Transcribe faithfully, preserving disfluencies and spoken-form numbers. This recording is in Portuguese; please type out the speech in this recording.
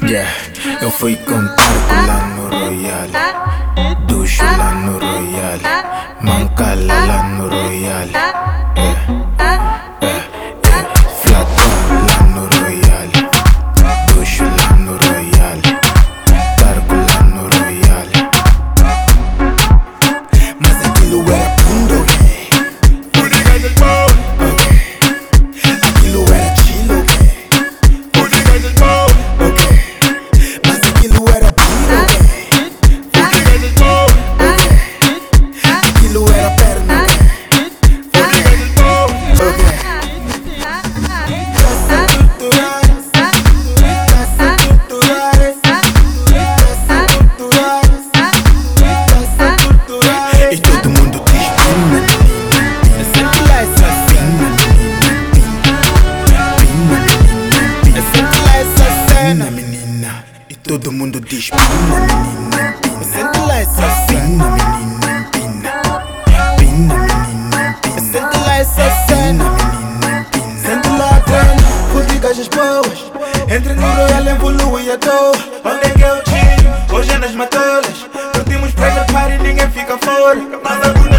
Yeah, eu fui contar lá no Royal, ducho lá no Royal, mancala lá no Royal, yeah, yeah, yeah. Flatão lá no Royal, ducho lá no Royal, cargo lá no Royal. Mas aquilo era puro, aquilo era chilo, mas aquilo era puro, aquilo era perna, e todo mundo diz pina, sempre lá essa cena, pina, sempre lá essa cena, menina. E todo mundo diz pina, menina, pina, sempre lá essa cena, menina, pina, pina, menina, pina, sempre lá essa cena, menina, pina. Sente lá a trama, fui gajas boas. Entre no Royal, evolui à toa. Onde é que eu tiro? Hoje é nas matolas. Curtimos private party, ninguém fica fora. Mas a